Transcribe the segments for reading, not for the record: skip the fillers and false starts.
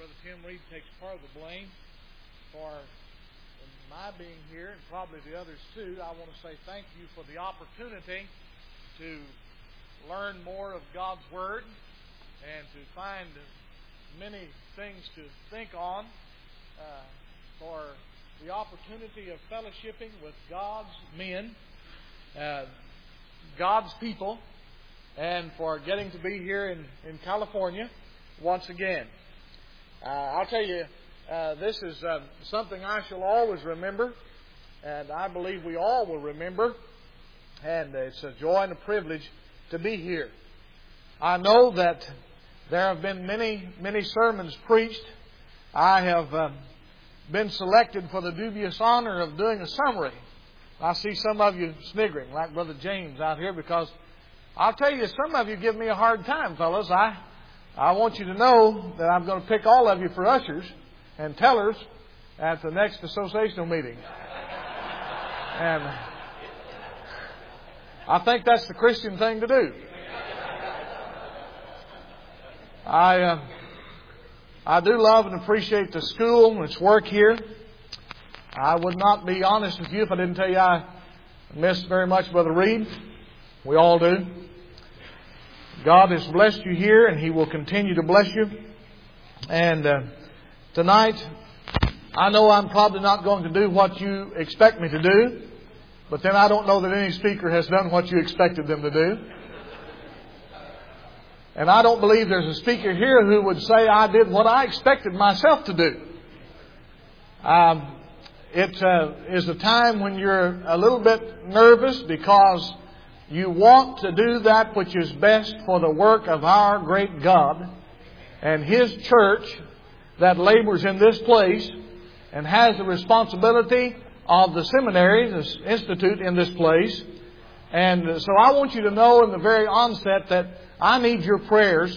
Brother Tim Reed takes part of the blame for my being here, and probably the others too. I want to say thank you for the opportunity to learn more of God's Word and to find many things to think on, for the opportunity of fellowshipping with God's men, God's people, and for getting to be here in California once again. I'll tell you, this is something I shall always remember, and I believe we all will remember, and it's a joy and a privilege to be here. I know that there have been many sermons preached. I have been selected for the dubious honor of doing a summary. I see some of you sniggering, like Brother James out here, because I'll tell you, some of you give me a hard time, fellas. I want you to know that I'm going to pick all of you for ushers and tellers at the next associational meeting. And I think that's the Christian thing to do. I do love and appreciate the school and its work here. I would not be honest with you if I didn't tell you I miss very much Brother Reed. We all do. God has blessed you here, and He will continue to bless you. And tonight, I know I'm probably not going to do what you expect me to do, but then I don't know that any speaker has done what you expected them to do. And I don't believe there's a speaker here who would say I did what I expected myself to do. It is a time when you're a little bit nervous because you want to do that which is best for the work of our great God and His church that labors in this place and has the responsibility of the seminary, this institute in this place. And so I want you to know in the very onset that I need your prayers.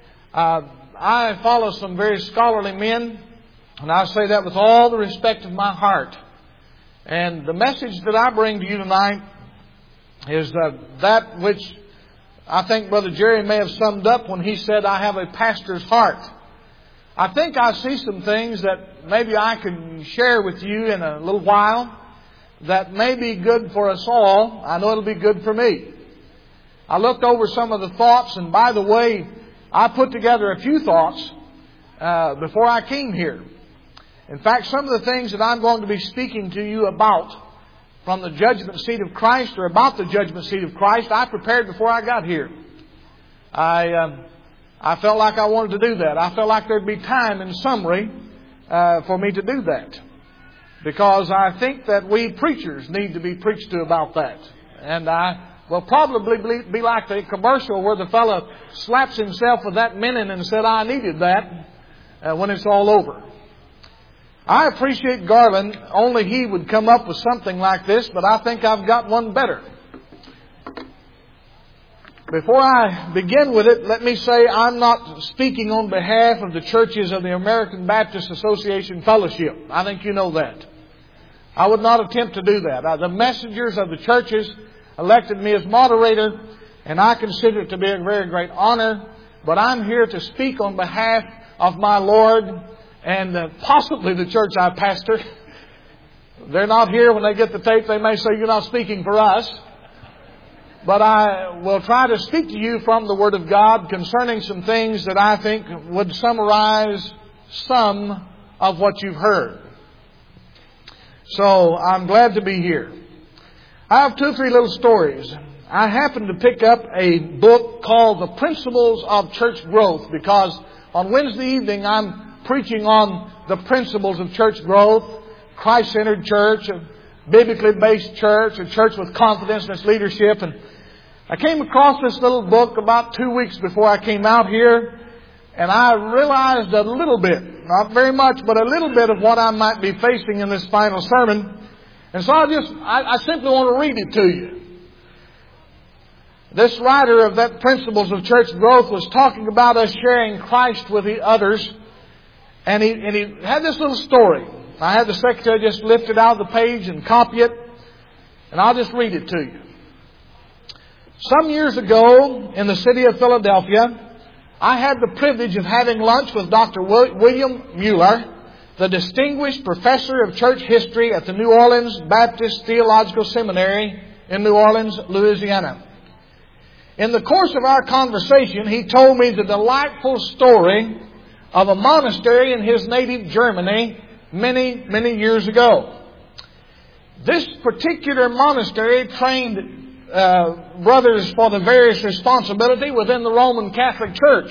I follow some very scholarly men, and I say that with all the respect of my heart. And the message that I bring to you tonight is that which I think Brother Jerry may have summed up when he said, I have a pastor's heart. I think I see some things that maybe I can share with you in a little while that may be good for us all. I know it'll be good for me. I looked over some of the thoughts, and by the way, I put together a few thoughts before I came here. In fact, some of the things that I'm going to be speaking to you about from the judgment seat of Christ, or about the judgment seat of Christ, I prepared before I got here. I felt like I wanted to do that. I felt like there'd be time in summary for me to do that, because I think that we preachers need to be preached to about that. And I will probably be like the commercial where the fellow slaps himself with that minin and said, I needed that, when it's all over. I appreciate Garland. Only he would come up with something like this, but I think I've got one better. Before I begin with it, let me say I'm not speaking on behalf of the churches of the American Baptist Association Fellowship. I think you know that. I would not attempt to do that. The messengers of the churches elected me as moderator, and I consider it to be a very great honor. But I'm here to speak on behalf of my Lord and possibly the church I pastor. They're not here. When they get the tape, they may say, you're not speaking for us. But I will try to speak to you from the Word of God concerning some things that I think would summarize some of what you've heard. So I'm glad to be here. I have 2 or 3 little stories. I happened to pick up a book called The Principles of Church Growth, because on Wednesday evening I'm preaching on the principles of church growth, Christ-centered church, a biblically based church, a church with confidence in its leadership. And I came across this little book about 2 weeks before I came out here, and I realized a little bit, not very much, but a little bit of what I might be facing in this final sermon. And so I simply want to read it to you. This writer of that Principles of Church Growth was talking about us sharing Christ with the others. And he had this little story. I had the secretary just lift it out of the page and copy it. And I'll just read it to you. Some years ago, in the city of Philadelphia, I had the privilege of having lunch with Dr. William Mueller, the distinguished professor of church history at the New Orleans Baptist Theological Seminary in New Orleans, Louisiana. In the course of our conversation, he told me the delightful story of a monastery in his native Germany many, many years ago. This particular monastery trained brothers for the various responsibility within the Roman Catholic Church.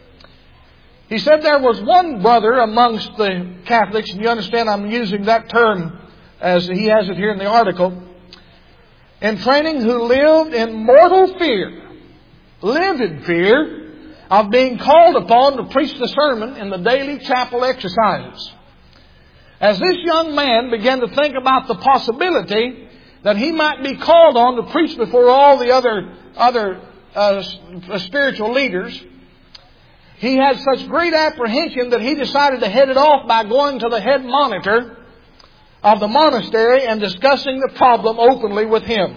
He said there was one brother amongst the Catholics, and you understand I'm using that term as he has it here in the article, in training, who lived in mortal fear, livid fear of being called upon to preach the sermon in the daily chapel exercises. As this young man began to think about the possibility that he might be called on to preach before all the other spiritual leaders, he had such great apprehension that he decided to head it off by going to the head monitor of the monastery and discussing the problem openly with him.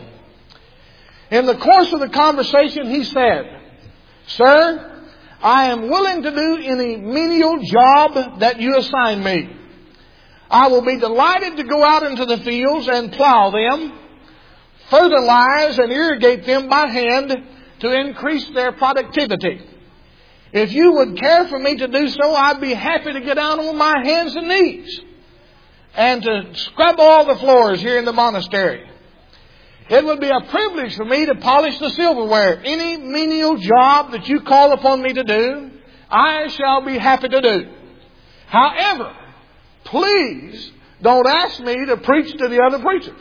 In the course of the conversation, he said, "Sir, I am willing to do any menial job that you assign me. I will be delighted to go out into the fields and plow them, fertilize and irrigate them by hand to increase their productivity. If you would care for me to do so, I'd be happy to get down on my hands and knees and to scrub all the floors here in the monastery. It would be a privilege for me to polish the silverware. Any menial job that you call upon me to do, I shall be happy to do. However, please don't ask me to preach to the other preachers."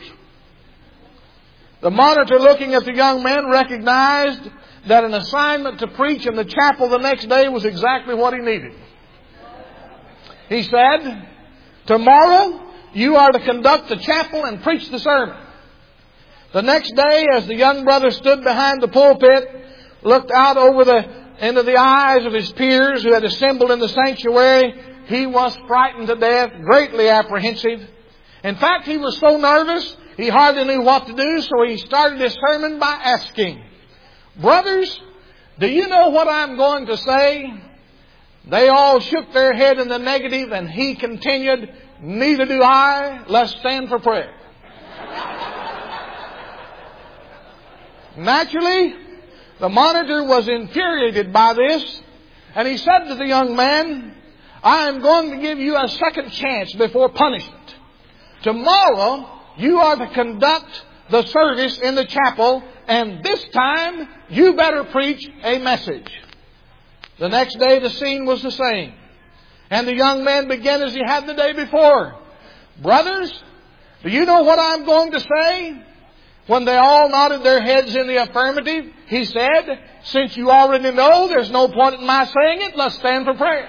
The monitor, looking at the young man, recognized that an assignment to preach in the chapel the next day was exactly what he needed. He said, "Tomorrow you are to conduct the chapel and preach the sermon." The next day, as the young brother stood behind the pulpit, looked out into the eyes of his peers who had assembled in the sanctuary, he was frightened to death, greatly apprehensive. In fact, he was so nervous, he hardly knew what to do, so he started his sermon by asking, "Brothers, do you know what I'm going to say?" They all shook their head in the negative, and he continued, "Neither do I. Let's stand for prayer." Naturally, the monitor was infuriated by this, and he said to the young man, "I am going to give you a second chance before punishment. Tomorrow, you are to conduct the service in the chapel, and this time, you better preach a message." The next day, the scene was the same. And the young man began as he had the day before. "Brothers, do you know what I'm going to say?" When they all nodded their heads in the affirmative, he said, "Since you already know, there's no point in my saying it. Let's stand for prayer."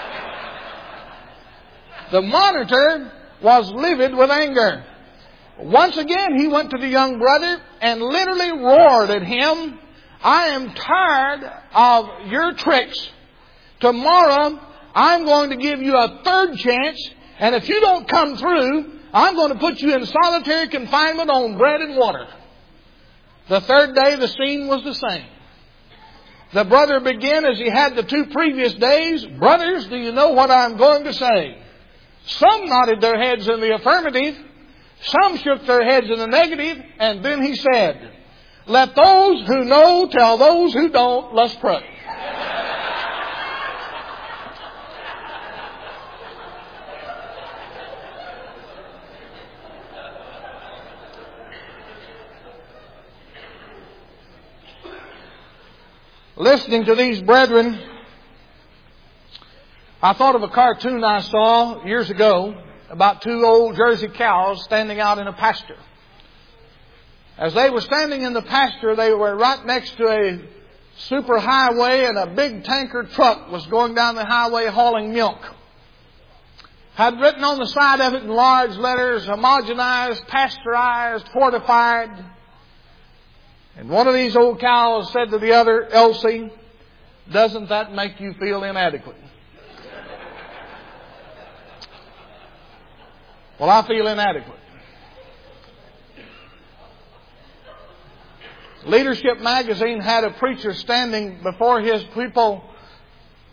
The monitor was livid with anger. Once again, he went to the young brother and literally roared at him, "I am tired of your tricks. Tomorrow, I'm going to give you a third chance, and if you don't come through, I'm going to put you in solitary confinement on bread and water." The third day, the scene was the same. The brother began as he had the two previous days, "Brothers, do you know what I'm going to say?" Some nodded their heads in the affirmative. Some shook their heads in the negative. And then he said, "Let those who know tell those who don't. Let's pray." Listening to these brethren, I thought of a cartoon I saw years ago about two old Jersey cows standing out in a pasture. As they were standing in the pasture, they were right next to a superhighway, and a big tanker truck was going down the highway hauling milk. Had written on the side of it in large letters, "Homogenized, pasteurized, fortified." And one of these old cows said to the other, "Elsie, doesn't that make you feel inadequate?" Well, I feel inadequate. Leadership magazine had a preacher standing before his people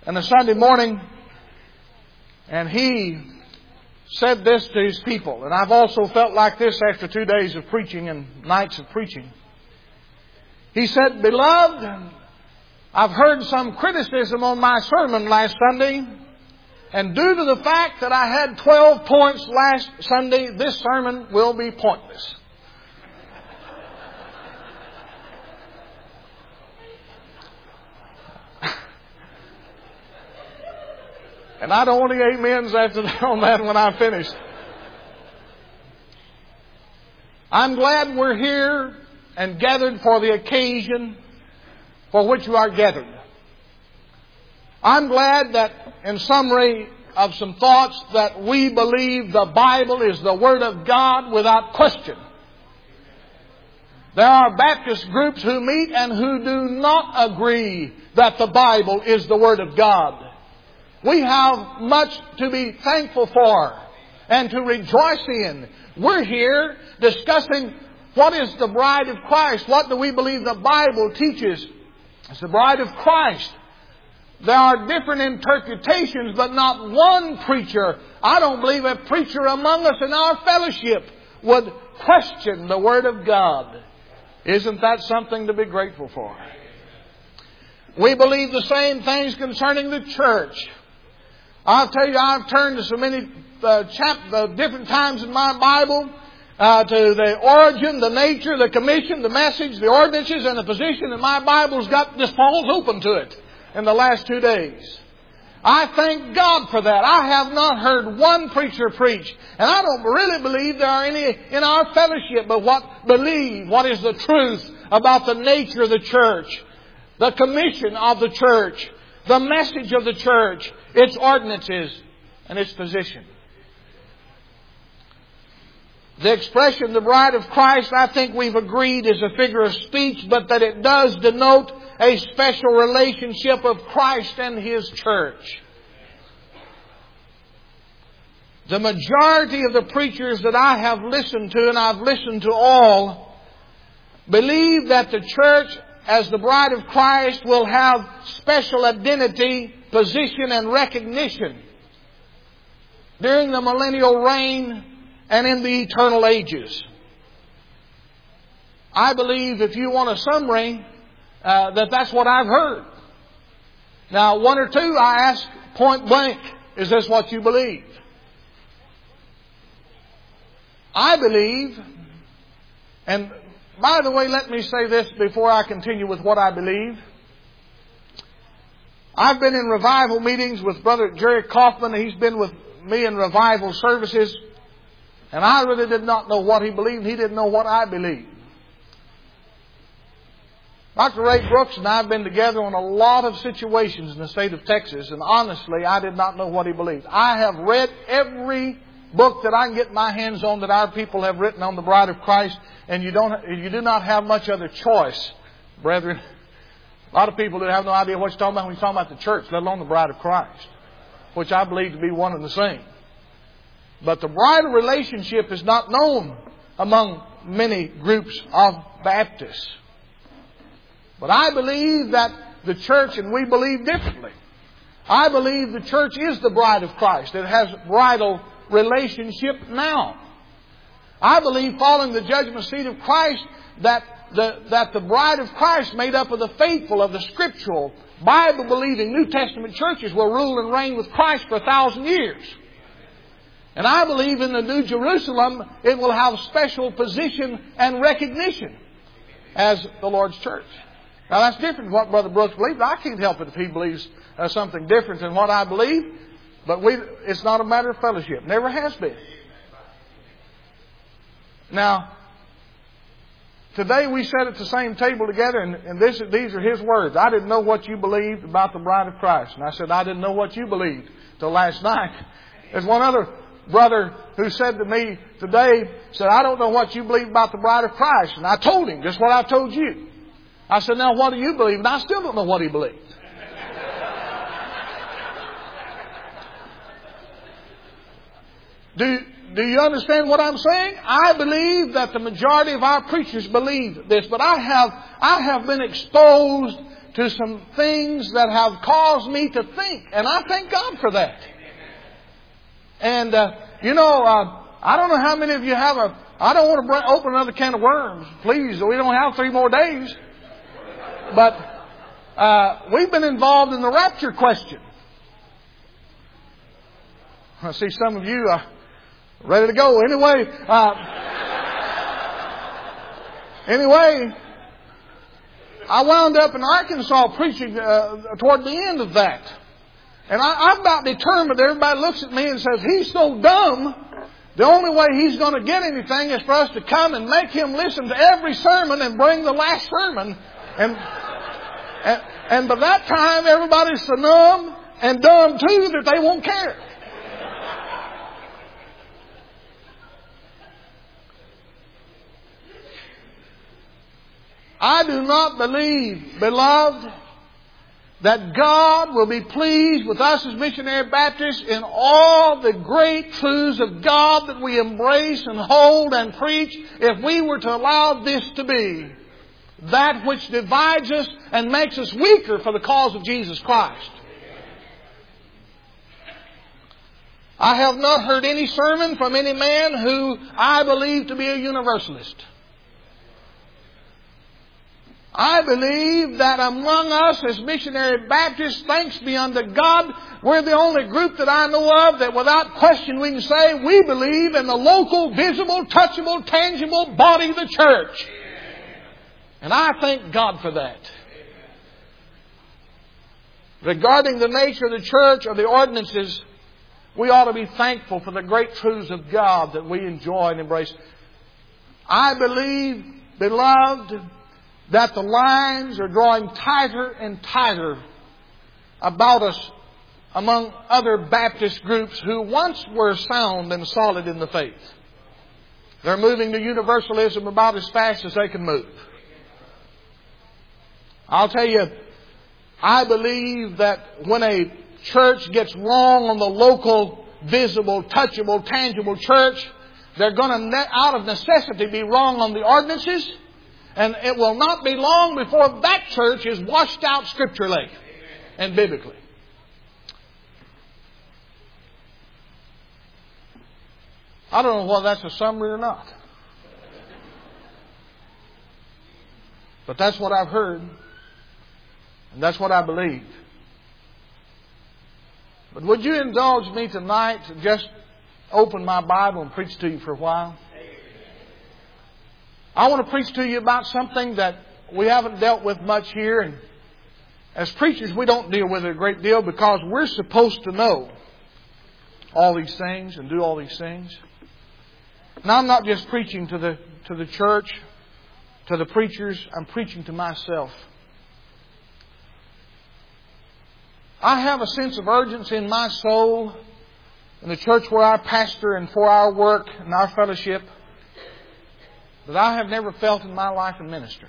and a Sunday morning, and he said this to his people. And I've also felt like this after 2 days of preaching and nights of preaching. He said, "Beloved, I've heard some criticism on my sermon last Sunday, and due to the fact that I had 12 points last Sunday, this sermon will be pointless." And I'd only amens after that on that when I finished. I'm glad we're here and gathered for the occasion for which we are gathered. I'm glad that, in summary of some thoughts, that we believe the Bible is the Word of God without question. There are Baptist groups who meet and who do not agree that the Bible is the Word of God. We have much to be thankful for and to rejoice in. We're here discussing what is the bride of Christ. What do we believe the Bible teaches? It's the bride of Christ. There are different interpretations, but not one preacher, I don't believe a preacher among us in our fellowship, would question the Word of God. Isn't that something to be grateful for? We believe the same things concerning the church. I'll tell you, I've turned to so many different times in my Bible to the origin, the nature, the commission, the message, the ordinances, and the position, and my Bible's got this Paul's open to it in the last 2 days. I thank God for that. I have not heard one preacher preach, and I don't really believe there are any in our fellowship but what is the truth about the nature of the church, the commission of the church, the message of the church, its ordinances, and its position. The expression, the bride of Christ, I think we've agreed is a figure of speech, but that it does denote a special relationship of Christ and His church. The majority of the preachers that I have listened to, and I've listened to all, believe that the church as the bride of Christ will have special identity, position, and recognition during the millennial reign and in the eternal ages. I believe, if you want a summary, that's what I've heard. Now, one or two I ask point blank, is this what you believe? I believe, and by the way, let me say this before I continue with what I believe. I've been in revival meetings with Brother Jerry Kaufman. He's been with me in revival services. And I really did not know what he believed. He didn't know what I believed. Dr. Ray Brooks and I have been together on a lot of situations in the state of Texas. And honestly, I did not know what he believed. I have read every book that I can get my hands on that our people have written on the bride of Christ. And you do not have much other choice, brethren. A lot of people that have no idea what you're talking about when you're talking about the church, let alone the bride of Christ, which I believe to be one and the same. But the bridal relationship is not known among many groups of Baptists. But I believe that the church, and we believe differently, I believe the church is the bride of Christ. It has bridal relationship now. I believe, following the judgment seat of Christ, that the bride of Christ, made up of the faithful, of the scriptural, Bible-believing New Testament churches, will rule and reign with Christ for 1,000 years. And I believe in the New Jerusalem, it will have special position and recognition as the Lord's church. Now, that's different from what Brother Brooks believes. I can't help it if he believes something different than what I believe. But it's not a matter of fellowship. Never has been. Now, today we sat at the same table together, and these are his words. I didn't know what you believed about the bride of Christ. And I said, I didn't know what you believed till last night. There's one other brother who said to me today, said, I don't know what you believe about the bride of Christ. And I told him just what I told you. I said, now what do you believe? And I still don't know what he believed. Do you understand what I'm saying? I believe that the majority of our preachers believe this, but I have been exposed to some things that have caused me to think. And I thank God for that. And, I don't know how many of you have I don't want to open another can of worms. Please, we don't have 3 more days. But we've been involved in the rapture question. I see some of you ready to go. Anyway, I wound up in Arkansas preaching toward the end of that. And I'm about determined. Everybody looks at me and says, he's so dumb. The only way he's going to get anything is for us to come and make him listen to every sermon and bring the last sermon. And by that time, everybody's so numb and dumb too that they won't care. I do not believe, beloved, that God will be pleased with us as missionary Baptists in all the great truths of God that we embrace and hold and preach if we were to allow this to be that which divides us and makes us weaker for the cause of Jesus Christ. I have not heard any sermon from any man who I believe to be a universalist. I believe that among us as missionary Baptists, thanks be unto God, we're the only group that I know of that without question we can say we believe in the local, visible, touchable, tangible body of the church. And I thank God for that. Regarding the nature of the church or the ordinances, we ought to be thankful for the great truths of God that we enjoy and embrace. I believe, beloved, that the lines are drawing tighter and tighter about us among other Baptist groups who once were sound and solid in the faith. They're moving to universalism about as fast as they can move. I'll tell you, I believe that when a church gets wrong on the local, visible, touchable, tangible church, they're going to, out of necessity, be wrong on the ordinances. And it will not be long before that church is washed out scripturally and biblically. I don't know whether that's a summary or not. But that's what I've heard. And that's what I believe. But would you indulge me tonight to just open my Bible and preach to you for a while? I want to preach to you about something that we haven't dealt with much here. And as preachers, we don't deal with it a great deal because we're supposed to know all these things and do all these things. Now, I'm not just preaching to the church, to the preachers. I'm preaching to myself. I have a sense of urgency in my soul in the church where I pastor and for our work and our fellowship that I have never felt in my life in ministry.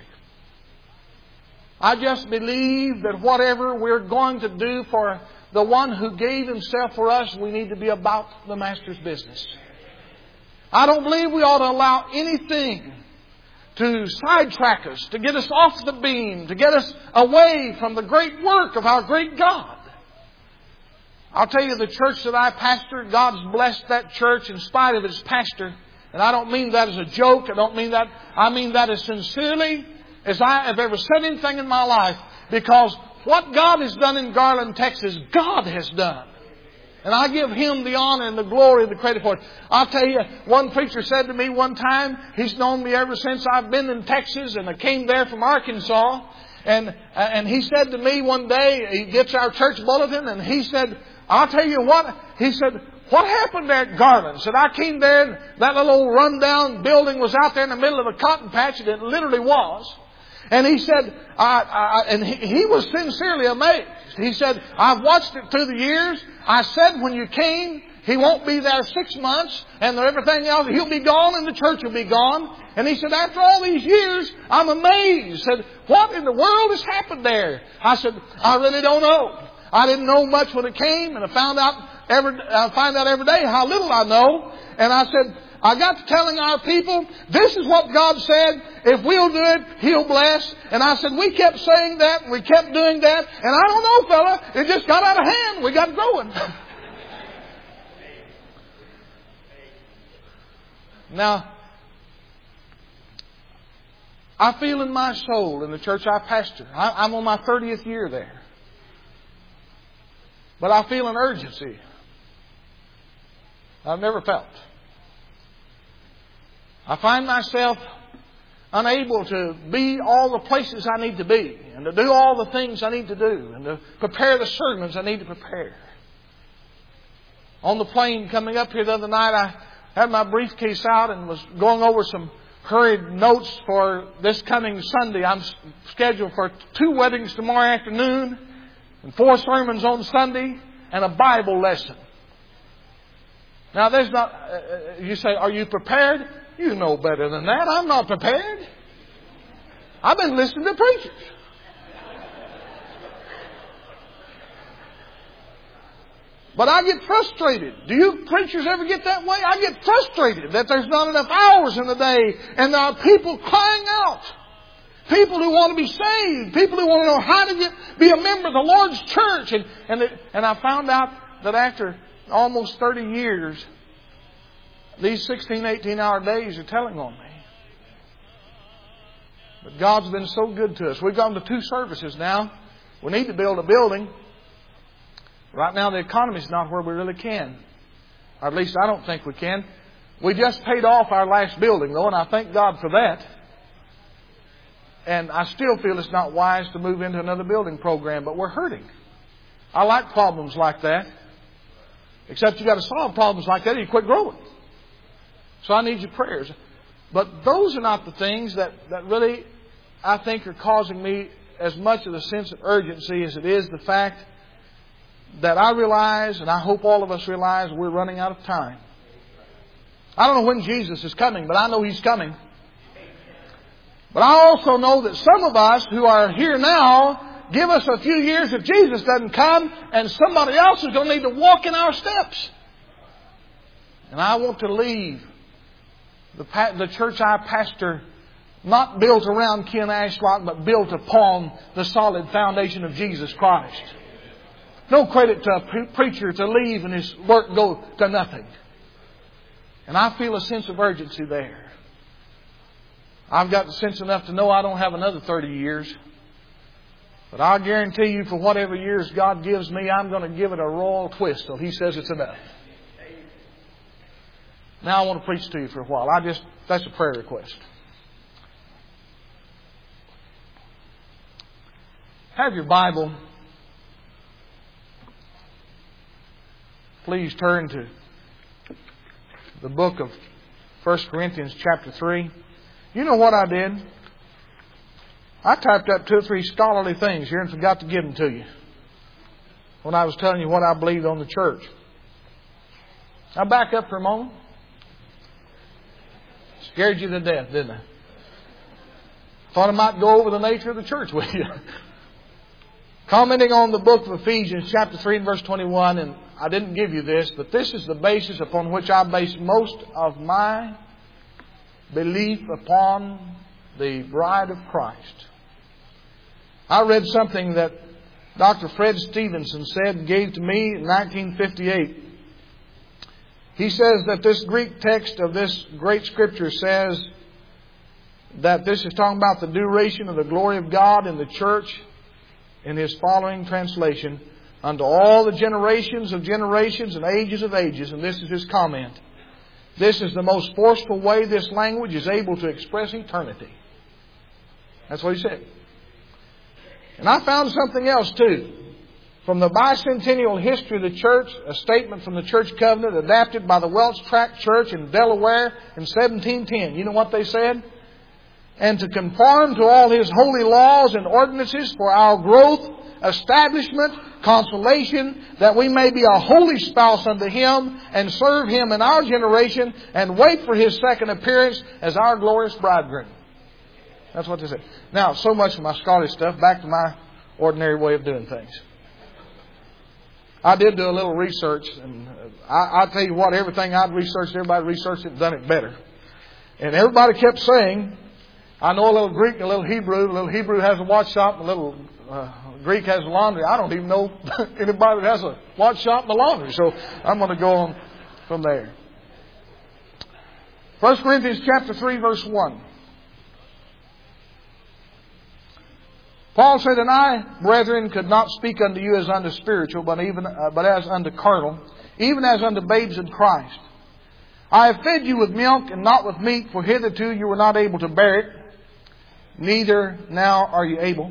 I just believe that whatever we're going to do for the one who gave Himself for us, we need to be about the Master's business. I don't believe we ought to allow anything to sidetrack us, to get us off the beam, to get us away from the great work of our great God. I'll tell you, the church that I pastor, God's blessed that church in spite of its pastor. And I don't mean that as a joke. I mean that as sincerely as I have ever said anything in my life. Because what God has done in Garland, Texas, God has done. And I give Him the honor and the glory and the credit for it. I'll tell you, one preacher said to me one time, he's known me ever since I've been in Texas, and I came there from Arkansas. And he said to me one day, he gets our church bulletin, and he said, I'll tell you what, he said, what happened there at Garland? Said, I came there and that little old rundown building was out there in the middle of a cotton patch, and it literally was. And he said, he was sincerely amazed. He said, I've watched it through the years. I said when you came, he won't be there 6 months and everything else. He'll be gone and the church will be gone. And he said, after all these years, I'm amazed. He said, what in the world has happened there? I said, I really don't know. I didn't know much when it came, and I find out every day how little I know. And I said, I got to telling our people, this is what God said. If we'll do it, He'll bless. And I said, we kept saying that and we kept doing that. And I don't know, fella, it just got out of hand. We got going. Now, I feel in my soul in the church I pastor. I'm on my 30th year there. But I feel an urgency I've never felt. I find myself unable to be all the places I need to be and to do all the things I need to do and to prepare the sermons I need to prepare. On the plane coming up here the other night, I had my briefcase out and was going over some hurried notes for this coming Sunday. I'm scheduled for 2 weddings tomorrow afternoon and 4 sermons on Sunday and a Bible lesson. Now, there's not... you say, are you prepared? You know better than that. I'm not prepared. I've been listening to preachers. But I get frustrated. Do you preachers ever get that way? I get frustrated that there's not enough hours in the day and there are people crying out. People who want to be saved. People who want to know how to be a member of the Lord's church. And I found out that after almost 30 years, these 16, 18-hour days are telling on me. But God's been so good to us. We've gone to 2 services now. We need to build a building. Right now the economy's not where we really can. Or at least I don't think we can. We just paid off our last building though, and I thank God for that. And I still feel it's not wise to move into another building program, but we're hurting. I like problems like that. Except you've got to solve problems like that or you quit growing. So I need your prayers. But those are not the things that really I think are causing me as much of the sense of urgency as it is the fact that I realize, and I hope all of us realize, we're running out of time. I don't know when Jesus is coming, but I know He's coming. But I also know that some of us who are here now, give us a few years if Jesus doesn't come, and somebody else is going to need to walk in our steps. And I want to leave the church I pastor not built around Ken Ashlock, but built upon the solid foundation of Jesus Christ. No credit to a preacher to leave and his work go to nothing. And I feel a sense of urgency there. I've got sense enough to know I don't have another 30 years. But I'll guarantee you for whatever years God gives me, I'm going to give it a royal twist till He says it's enough. Now I want to preach to you for a while. That's a prayer request. Have your Bible. Please turn to the book of 1 Corinthians chapter 3. You know what I did? I typed up 2 or 3 scholarly things here and forgot to give them to you when I was telling you what I believed on the church. I'll back up for a moment. Scared you to death, didn't I? Thought I might go over the nature of the church with you. Commenting on the book of Ephesians chapter 3 and verse 21, and I didn't give you this, but this is the basis upon which I base most of my belief upon the bride of Christ. I read something that Dr. Fred Stevenson gave to me in 1958. He says that this Greek text of this great Scripture says that this is talking about the duration of the glory of God in the church in his following translation, unto all the generations of generations and ages of ages. And this is his comment. This is the most forceful way this language is able to express eternity. That's what he said. And I found something else too. From the bicentennial history of the church, a statement from the Church Covenant adapted by the Welch Tract Church in Delaware in 1710. You know what they said? And to conform to all His holy laws and ordinances for our growth, establishment, consolation, that we may be a holy spouse unto Him and serve Him in our generation and wait for His second appearance as our glorious bridegroom. That's what they say. Now, so much for my scholarly stuff. Back to my ordinary way of doing things. I did do a little research, and I tell you what, everything I'd researched, everybody researched it and done it better. And everybody kept saying, I know a little Greek and a little Hebrew. A little Hebrew has a watch shop and a little Greek has a laundry. I don't even know anybody that has a watch shop and a laundry. So I'm going to go on from there. 1 Corinthians chapter 3, verse 1. Paul said, And I, brethren, could not speak unto you as unto spiritual, but as unto carnal, even as unto babes in Christ. I have fed you with milk and not with meat, for hitherto you were not able to bear it, neither now are you able.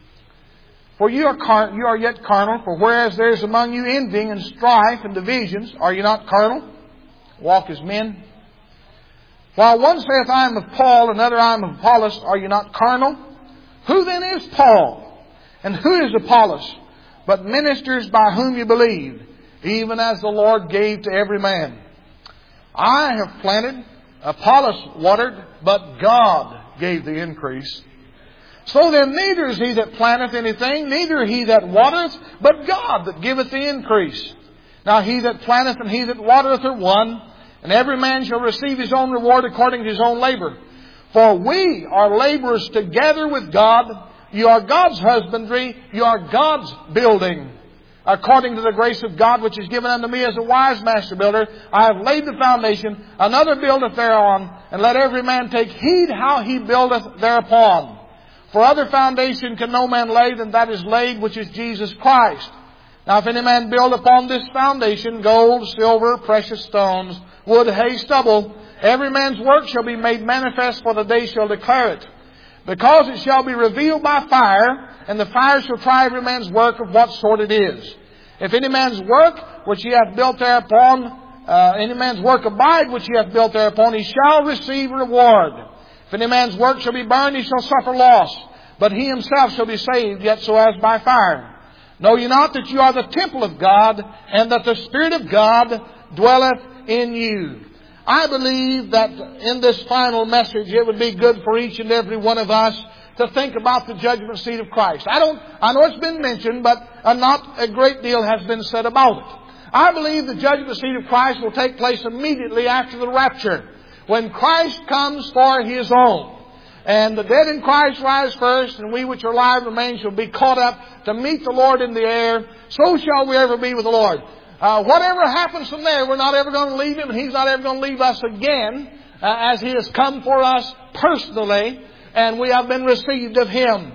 For you are yet carnal, for whereas there is among you envying and strife and divisions, are you not carnal? Walk as men. While one saith, I am of Paul, another, I am of Apollos, are you not carnal? Who then is Paul? And who is Apollos? But ministers by whom you believed, even as the Lord gave to every man. I have planted, Apollos watered, but God gave the increase. So then neither is he that planteth anything, neither he that watereth, but God that giveth the increase. Now he that planteth and he that watereth are one, and every man shall receive his own reward according to his own labor. For we are laborers together with God. You are God's husbandry. You are God's building. According to the grace of God which is given unto me as a wise master builder, I have laid the foundation. Another buildeth thereon. And let every man take heed how he buildeth thereupon. For other foundation can no man lay than that is laid, which is Jesus Christ. Now if any man build upon this foundation gold, silver, precious stones, wood, hay, stubble, every man's work shall be made manifest, for the day shall declare it. Because it shall be revealed by fire, and the fire shall try every man's work of what sort it is. If any man's work which he hath built thereupon, any man's work abide which he hath built thereupon, he shall receive reward. If any man's work shall be burned, he shall suffer loss. But he himself shall be saved, yet so as by fire. Know ye not that you are the temple of God, and that the Spirit of God dwelleth in you? I believe that in this final message it would be good for each and every one of us to think about the judgment seat of Christ. I know it's been mentioned, but not a great deal has been said about it. I believe the judgment seat of Christ will take place immediately after the rapture, when Christ comes for His own. And the dead in Christ rise first, and we which are alive remain shall be caught up to meet the Lord in the air. So shall we ever be with the Lord. Whatever happens from there, we're not ever going to leave Him, and He's not ever going to leave us again, as He has come for us personally, and we have been received of Him.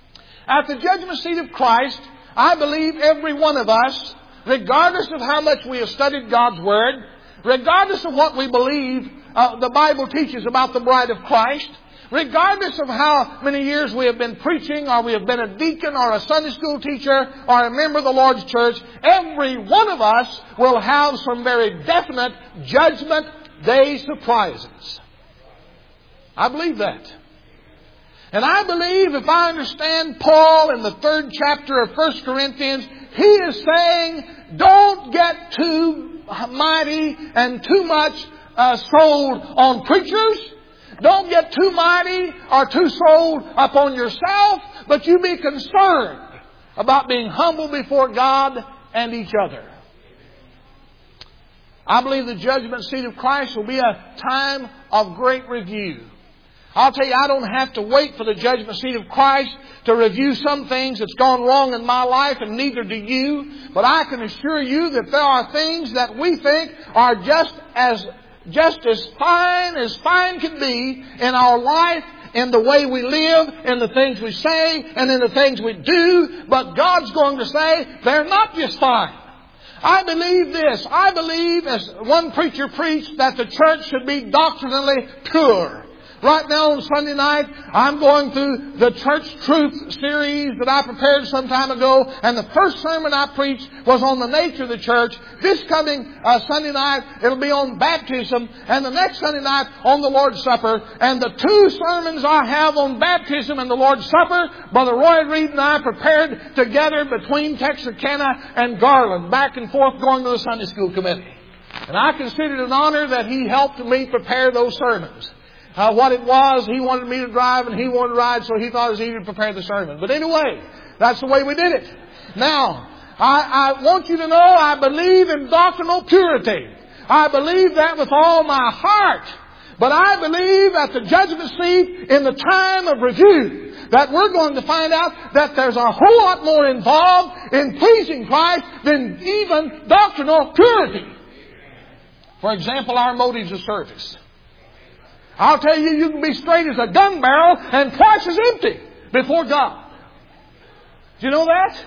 At the judgment seat of Christ, I believe every one of us, regardless of how much we have studied God's Word, regardless of what we believe the Bible teaches about the bride of Christ, regardless of how many years we have been preaching, or we have been a deacon or a Sunday school teacher or a member of the Lord's church, every one of us will have some very definite judgment day surprises. I believe that. And I believe, if I understand Paul in the 3rd chapter of 1 Corinthians, he is saying, don't get too mighty and too much sold on preachers. Don't get too mighty or too sold upon yourself, but you be concerned about being humble before God and each other. I believe the judgment seat of Christ will be a time of great review. I'll tell you, I don't have to wait for the judgment seat of Christ to review some things that's gone wrong in my life, and neither do you. But I can assure you that there are things that we think are just as fine can be in our life, in the way we live, in the things we say, and in the things we do. But God's going to say, they're not just fine. I believe this. I believe, as one preacher preached, that the church should be doctrinally pure. Right now on Sunday night, I'm going through the Church Truth series that I prepared some time ago. And the first sermon I preached was on the nature of the church. This coming Sunday night, it'll be on baptism. And the next Sunday night on the Lord's Supper. And the 2 sermons I have on baptism and the Lord's Supper, Brother Roy Reed and I prepared together between Texarkana and Garland, back and forth going to the Sunday School Committee. And I consider it an honor that he helped me prepare those sermons. What it was, he wanted me to drive and he wanted to ride, so he thought it was easy to prepare the sermon. But anyway, that's the way we did it. Now, I want you to know I believe in doctrinal purity. I believe that with all my heart. But I believe at the judgment seat, in the time of review, that we're going to find out that there's a whole lot more involved in pleasing Christ than even doctrinal purity. For example, our motives of service. I'll tell you, you can be straight as a gun barrel and twice as empty before God. Do you know that?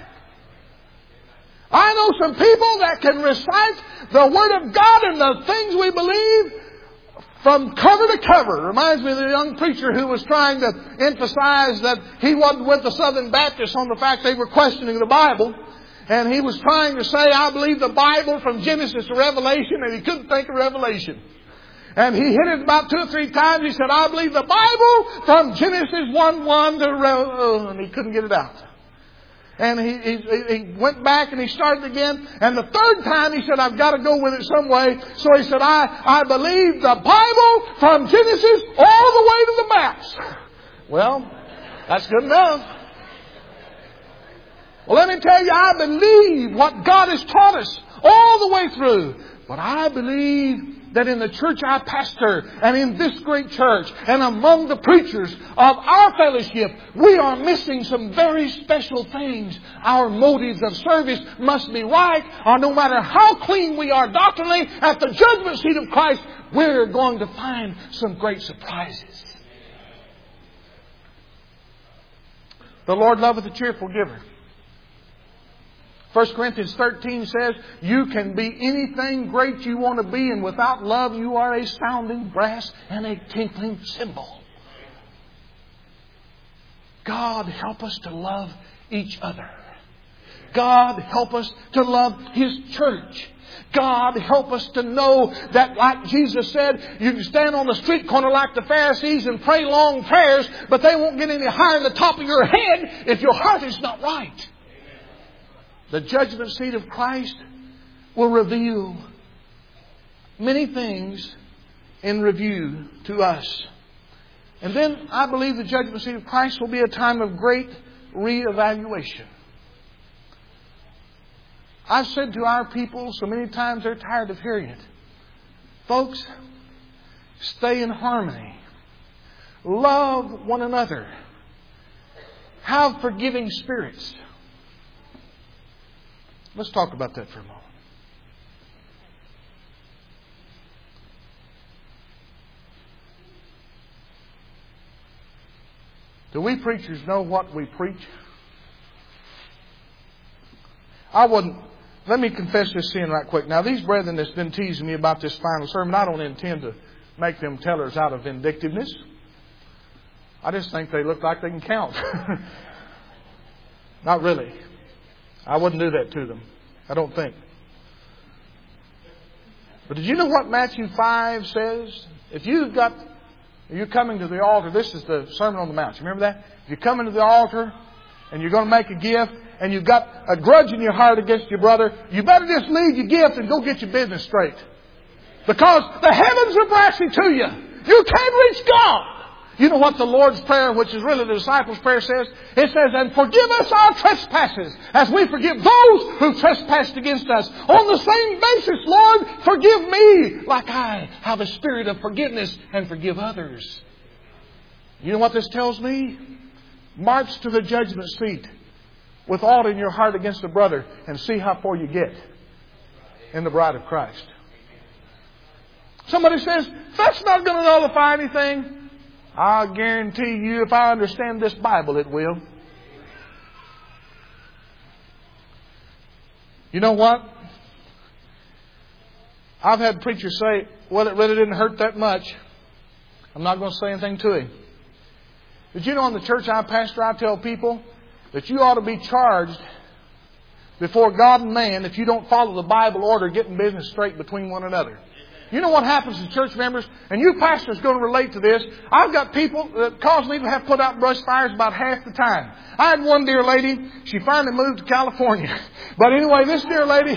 I know some people that can recite the Word of God and the things we believe from cover to cover. Reminds me of the young preacher who was trying to emphasize that he wasn't with the Southern Baptists on the fact they were questioning the Bible. And he was trying to say, I believe the Bible from Genesis to Revelation, and he couldn't think of Revelation. And he hit it about 2 or 3 times. He said, I believe the Bible from Genesis 1:1 to Revelation. And he couldn't get it out. And he went back and he started again. And the 3rd time he said, I've got to go with it some way. So he said, I believe the Bible from Genesis all the way to the maps. Well, that's good enough. Well, let me tell you, I believe what God has taught us all the way through. But I believe that in the church I pastor and in this great church and among the preachers of our fellowship, we are missing some very special things. Our motives of service must be right, or no matter how clean we are doctrinally, at the judgment seat of Christ, we're going to find some great surprises. The Lord loveth a cheerful giver. 1 Corinthians 13 says, you can be anything great you want to be, and without love you are a sounding brass and a tinkling cymbal. God help us to love each other. God help us to love His church. God help us to know that, like Jesus said, you can stand on the street corner like the Pharisees and pray long prayers, but they won't get any higher than the top of your head if your heart is not right. The judgment seat of Christ will reveal many things in review to us. And then I believe the judgment seat of Christ will be a time of great reevaluation. I've said to our people so many times they're tired of hearing it. Folks, stay in harmony. Love one another. Have forgiving spirits. Let's talk about that for a moment. Do we preachers know what we preach? Let me confess this sin right quick. Now, these brethren that's been teasing me about this final sermon, I don't intend to make them tellers out of vindictiveness. I just think they look like they can count. Not really. I wouldn't do that to them. I don't think. But did you know what Matthew 5 says? If you're coming to the altar, this is the Sermon on the Mount. You remember that? If you're coming to the altar and you're going to make a gift and you've got a grudge in your heart against your brother, you better just leave your gift and go get your business straight. Because the heavens are brassy to you. You can't reach God. You know what the Lord's Prayer, which is really the disciples' prayer, says? It says, and forgive us our trespasses as we forgive those who trespassed against us. On the same basis, Lord, forgive me like I have a spirit of forgiveness and forgive others. You know what this tells me? March to the judgment seat with aught in your heart against a brother and see how far you get in the bride of Christ. Somebody says, that's not going to nullify anything. I'll guarantee you, if I understand this Bible, it will. You know what? I've had preachers say, well, it really didn't hurt that much. I'm not going to say anything to him. Did you know in the church I pastor, I tell people that you ought to be charged before God and man if you don't follow the Bible order getting business straight between one another. You know what happens to church members? And you pastors going to relate to this. I've got people that cause me to have put out brush fires about half the time. I had one dear lady. She finally moved to California. But anyway, this dear lady,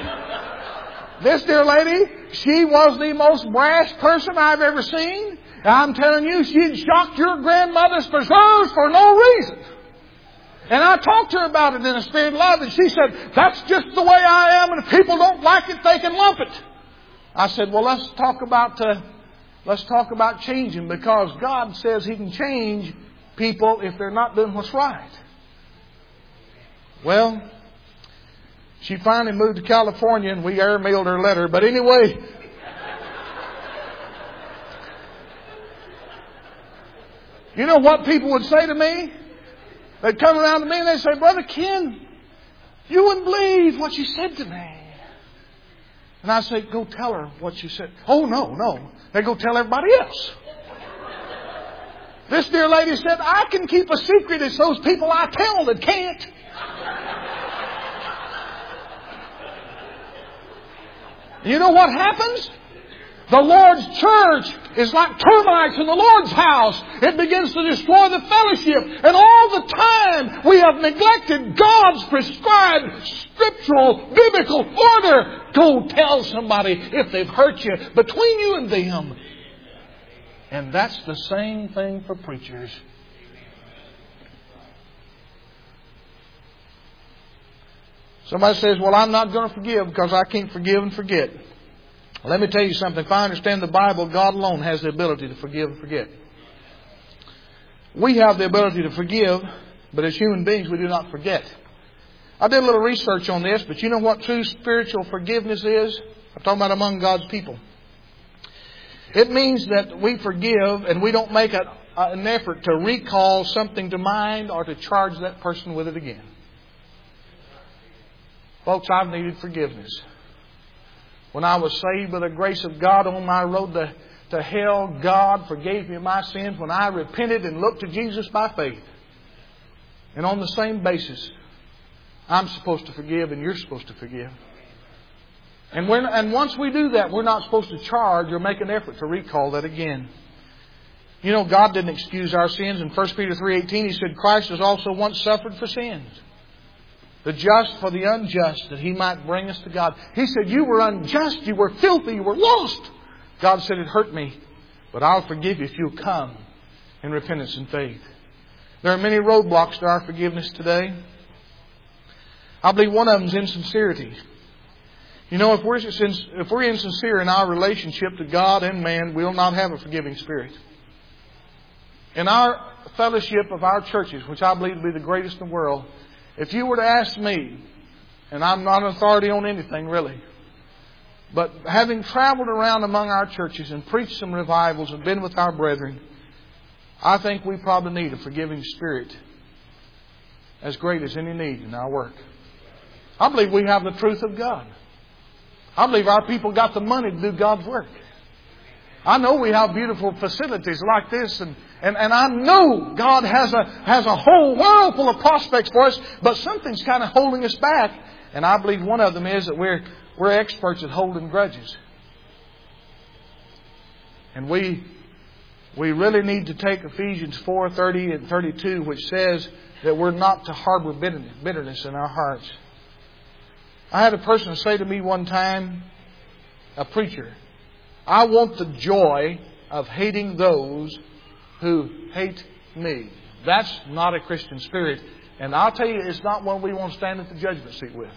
she was the most brash person I've ever seen. And I'm telling you, she'd shocked your grandmother's preserves for no reason. And I talked to her about it in a spirit of love, and she said, that's just the way I am, and if people don't like it, they can lump it. I said, well, let's talk about changing, because God says He can change people if they're not doing what's right. Well, she finally moved to California, and we airmailed her letter. But anyway, you know what people would say to me? They'd come around to me and they'd say, Brother Ken, you wouldn't believe what you said to me. And I say, go tell her what you said. Oh, no. They go tell everybody else. This dear lady said, I can keep a secret. It's those people I tell that can't. You know what happens? The Lord's church is like termites in the Lord's house. It begins to destroy the fellowship. And all the time we have neglected God's prescribed scriptural, biblical order. Go tell somebody if they've hurt you, between you and them. And that's the same thing for preachers. Somebody says, well, I'm not going to forgive because I can't forgive and forget. Let me tell you something. If I understand the Bible, God alone has the ability to forgive and forget. We have the ability to forgive, but as human beings, we do not forget. I did a little research on this, but you know what true spiritual forgiveness is? I'm talking about among God's people. It means that we forgive and we don't make an effort to recall something to mind or to charge that person with it again. Folks, I've needed forgiveness. When I was saved by the grace of God on my road to hell, God forgave me my sins when I repented and looked to Jesus by faith. And on the same basis, I'm supposed to forgive and you're supposed to forgive. And once we do that, we're not supposed to charge or make an effort to recall that again. You know, God didn't excuse our sins. In 1 Peter 3:18, He said, Christ has also once suffered for sins, the just for the unjust, that He might bring us to God. He said, you were unjust, you were filthy, you were lost. God said, it hurt me, but I'll forgive you if you'll come in repentance and faith. There are many roadblocks to our forgiveness today. I believe one of them is insincerity. You know, if we're insincere in our relationship to God and man, we'll not have a forgiving spirit. In our fellowship of our churches, which I believe to be the greatest in the world, if you were to ask me, and I'm not an authority on anything really, but having traveled around among our churches and preached some revivals and been with our brethren, I think we probably need a forgiving spirit as great as any need in our work. I believe we have the truth of God. I believe our people got the money to do God's work. I know we have beautiful facilities like this, and I know God has a whole world full of prospects for us, but something's kind of holding us back. And I believe one of them is that we're experts at holding grudges. And we really need to take Ephesians 4:30 and 32, which says that we're not to harbor bitterness in our hearts. I had a person say to me one time, a preacher, I want the joy of hating those who hate me. That's not a Christian spirit. And I'll tell you, it's not one we want to stand at the judgment seat with.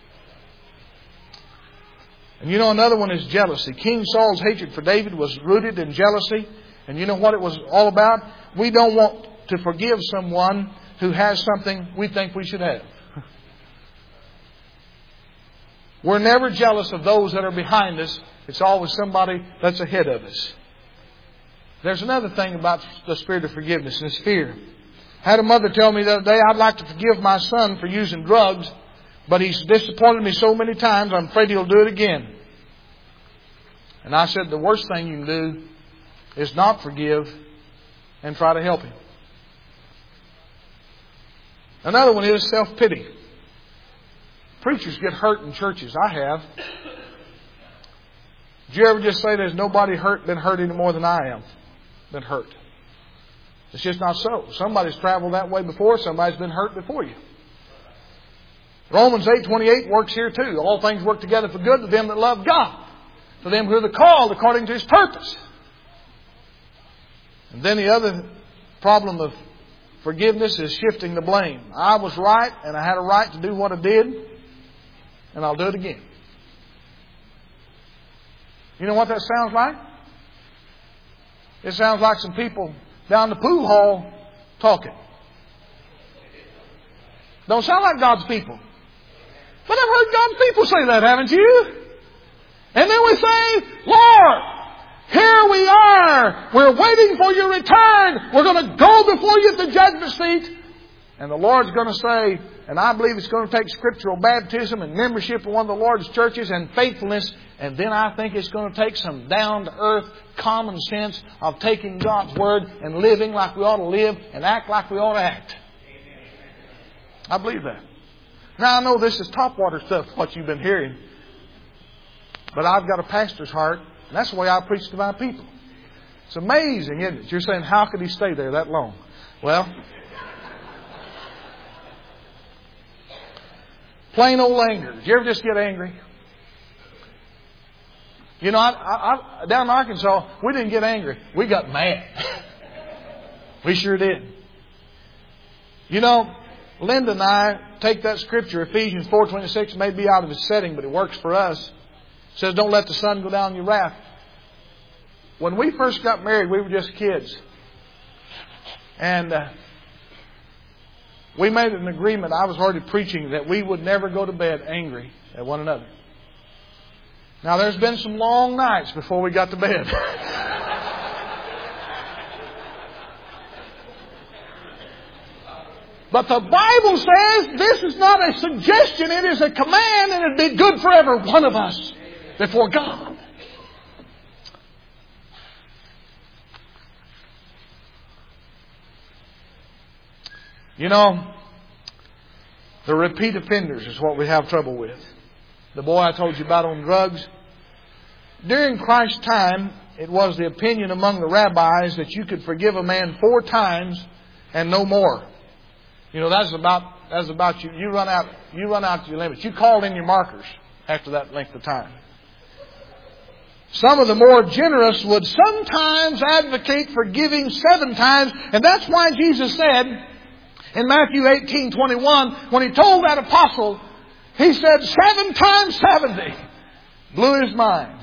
And you know, another one is jealousy. King Saul's hatred for David was rooted in jealousy. And you know what it was all about? We don't want to forgive someone who has something we think we should have. We're never jealous of those that are behind us. It's always somebody that's ahead of us. There's another thing about the spirit of forgiveness, and it's fear. I had a mother tell me the other day, I'd like to forgive my son for using drugs, but he's disappointed me so many times, I'm afraid he'll do it again. And I said, the worst thing you can do is not forgive and try to help him. Another one is self-pity. Preachers get hurt in churches. I have. Did you ever just say there's nobody been hurt any more than I am? Been hurt. It's just not so. Somebody's traveled that way before. Somebody's been hurt before you. Romans 8:28 works here too. All things work together for good to them that love God, for them who are the called according to His purpose. And then the other problem of Forgiveness is shifting the blame. I was right, and I had a right to do what I did, and I'll do it again. You know what that sounds like? It sounds like some people down the pool hall talking. Don't sound like God's people. But I've heard God's people say that, haven't you? And then we say, Lord, here we are. We're waiting for your return. We're going to go before you at the judgment seat. And the Lord's going to say, and I believe it's going to take scriptural baptism and membership in one of the Lord's churches and faithfulness. And then I think it's going to take some down-to-earth common sense of taking God's Word and living like we ought to live and act like we ought to act. I believe that. Now I know this is topwater stuff, what you've been hearing. But I've got a pastor's heart. And that's the way I preach to my people. It's amazing, isn't it? You're saying, how could he stay there that long? Well, plain old anger. Did you ever just get angry? You know, down in Arkansas, we didn't get angry. We got mad. We sure did. You know, Linda and I take that scripture, Ephesians 4:26, may be out of its setting, but it works for us. It says, don't let the sun go down on your wrath. When we first got married, we were just kids. And we made an agreement. I was already preaching that we would never go to bed angry at one another. Now, there's been some long nights before we got to bed. But the Bible says this is not a suggestion, it is a command, and it'd be good for every one of us before God. You know, the repeat offenders is what we have trouble with. The boy I told you about on drugs. During Christ's time, it was the opinion among the rabbis that you could forgive a man 4 times and no more. You know, that's about you. You run out your limits. You called in your markers after that length of time. Some of the more generous would sometimes advocate forgiving 7 times, and that's why Jesus said in Matthew 18:21, when He told that apostle, He said 7 times 70. Blew his mind.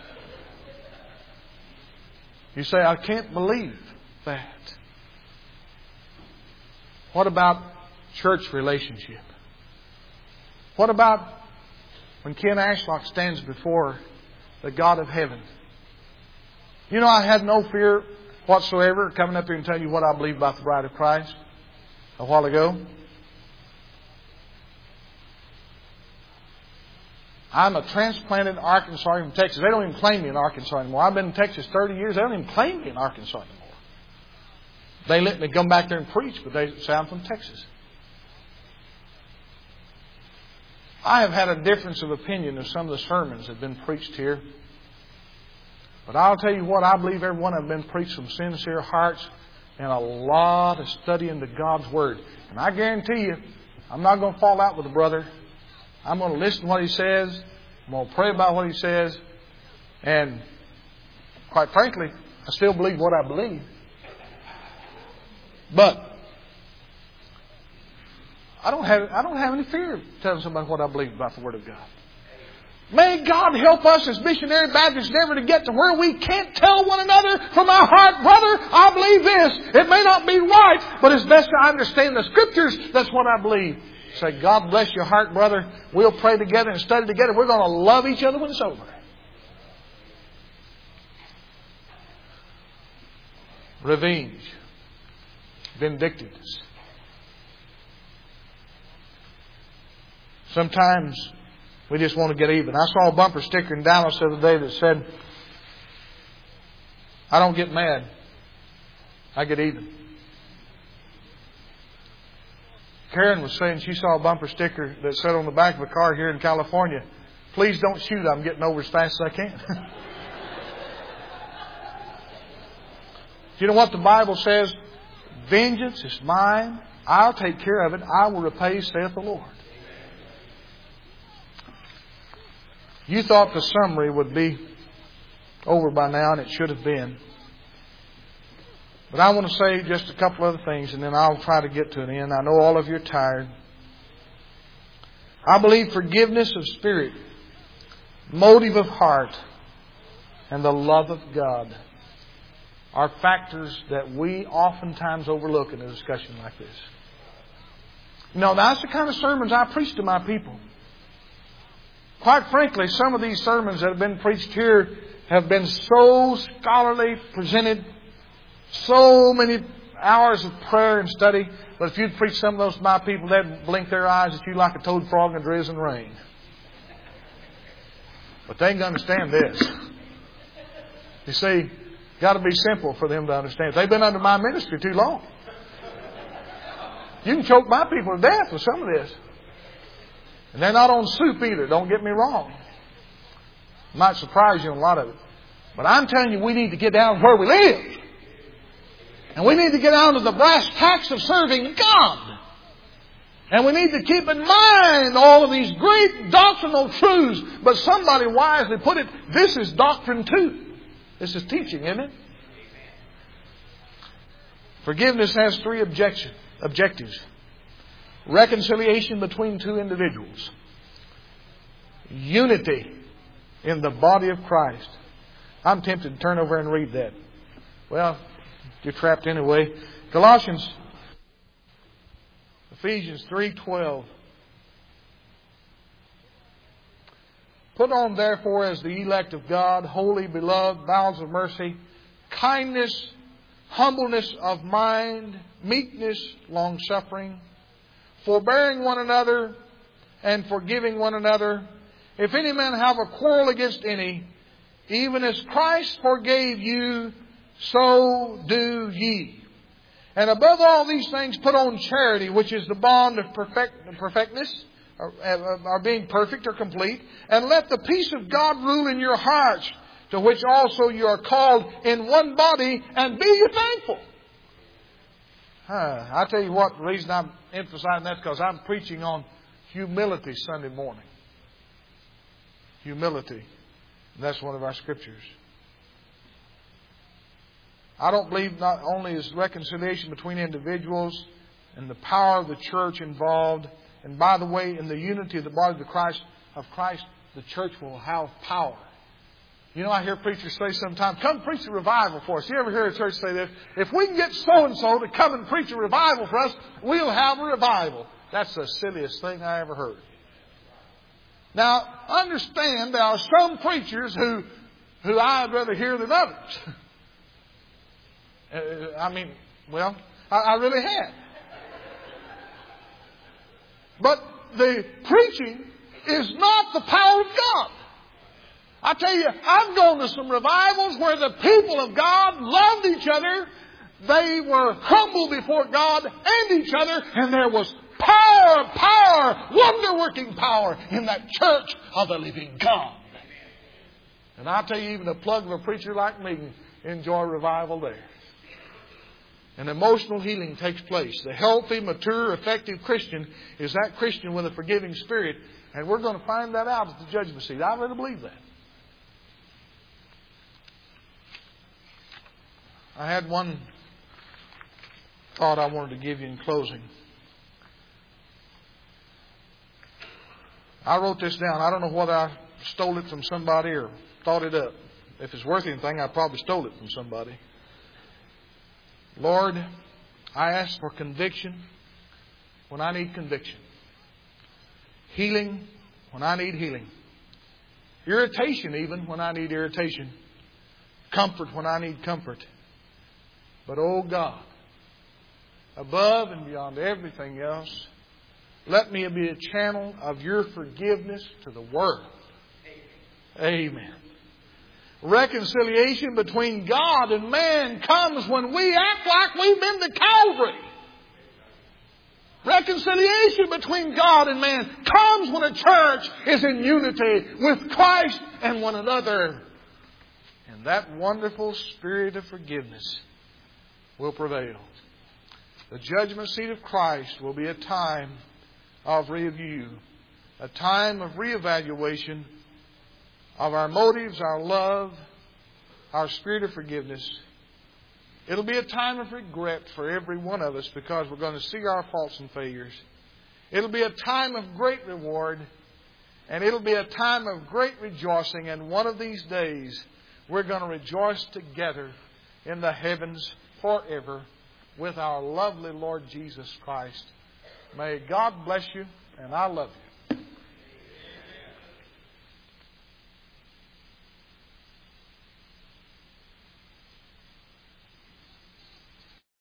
You say, I can't believe that. What about church relationship? What about when Ken Ashlock stands before the God of heaven? You know, I had no fear whatsoever coming up here and telling you what I believe about the bride of Christ a while ago. I'm a transplanted Arkansas from Texas. They don't even claim me in Arkansas anymore. I've been in Texas 30 years. They don't even claim me in Arkansas anymore. They let me come back there and preach, but they say I'm from Texas. I have had a difference of opinion of some of the sermons that have been preached here. But I'll tell you what, I believe every one of them have been preached from sincere hearts and a lot of study into God's Word. And I guarantee you, I'm not going to fall out with a brother. I'm going to listen to what he says. I'm going to pray about what he says. And quite frankly, I still believe what I believe. But I don't have any fear of telling somebody what I believe about the Word of God. May God help us as missionary Baptists never to get to where we can't tell one another from our heart, brother, I believe this. It may not be right, but as best I understand the Scriptures, that's what I believe. Say, God bless your heart, brother. We'll pray together and study together. We're going to love each other when it's over. Revenge. Vindictiveness. Sometimes we just want to get even. I saw a bumper sticker in Dallas the other day that said, I don't get mad. I get even. Karen was saying she saw a bumper sticker that said on the back of a car here in California, please don't shoot, I'm getting over as fast as I can. Do you know what the Bible says? Vengeance is mine. I'll take care of it. I will repay, saith the Lord. You thought the summary would be over by now, and it should have been. But I want to say just a couple other things, and then I'll try to get to an end. I know all of you are tired. I believe forgiveness of spirit, motive of heart, and the love of God are factors that we oftentimes overlook in a discussion like this. You know, that's the kind of sermons I preach to my people. Quite frankly, some of these sermons that have been preached here have been so scholarly presented, so many hours of prayer and study. But if you'd preach some of those to my people, they'd blink their eyes at you like a toad frog in a drizzling rain. But they can understand this. You see, got to be simple for them to understand. They've been under my ministry too long. You can choke my people to death with some of this. And they're not on soup either, don't get me wrong. Might surprise you on a lot of it. But I'm telling you, we need to get down where we live. And we need to get down to the brass tacks of serving God. And we need to keep in mind all of these great doctrinal truths. But somebody wisely put it, this is doctrine too. This is teaching, isn't it? Forgiveness has three objectives. Reconciliation between two individuals. Unity in the body of Christ. I'm tempted to turn over and read that. Well, you're trapped anyway. Ephesians 3:12. Put on therefore as the elect of God, holy, beloved, bowels of mercy, kindness, humbleness of mind, meekness, long-suffering, forbearing one another, and forgiving one another. If any man have a quarrel against any, even as Christ forgave you, so do ye. And above all these things put on charity, which is the bond of perfectness, or being perfect or complete. And let the peace of God rule in your hearts, to which also you are called in one body, and be ye thankful. I tell you what, the reason I'm emphasizing that is because I'm preaching on humility Sunday morning. Humility. And that's one of our scriptures. I don't believe not only is reconciliation between individuals and the power of the church involved. And by the way, in the unity of the body of Christ, the church will have power. You know, I hear preachers say sometimes, come preach a revival for us. You ever hear a church say this? If we can get so-and-so to come and preach a revival for us, we'll have a revival. That's the silliest thing I ever heard. Now, understand there are some preachers who I'd rather hear than others. I really have. But the preaching is not the power of God. I tell you, I've gone to some revivals where the people of God loved each other. They were humble before God and each other. And there was power, wonder-working power in that church of the living God. And I tell you, even a plug of a preacher like me can enjoy revival there. And emotional healing takes place. The healthy, mature, effective Christian is that Christian with a forgiving spirit. And we're going to find that out at the judgment seat. I really believe that. I had one thought I wanted to give you in closing. I wrote this down. I don't know whether I stole it from somebody or thought it up. If it's worth anything, I probably stole it from somebody. Lord, I ask for conviction when I need conviction. Healing when I need healing. Irritation even when I need irritation. Comfort when I need comfort. But, oh God, above and beyond everything else, let me be a channel of your forgiveness to the world. Amen. Reconciliation between God and man comes when we act like we've been to Calvary. Reconciliation between God and man comes when a church is in unity with Christ and one another. And that wonderful spirit of forgiveness will prevail. The judgment seat of Christ will be a time of review, a time of reevaluation of our motives, our love, our spirit of forgiveness. It'll be a time of regret for every one of us because we're going to see our faults and failures. It'll be a time of great reward, and it'll be a time of great rejoicing. And one of these days, we're going to rejoice together in the heavens forever with our lovely Lord Jesus Christ. May God bless you, and I love you.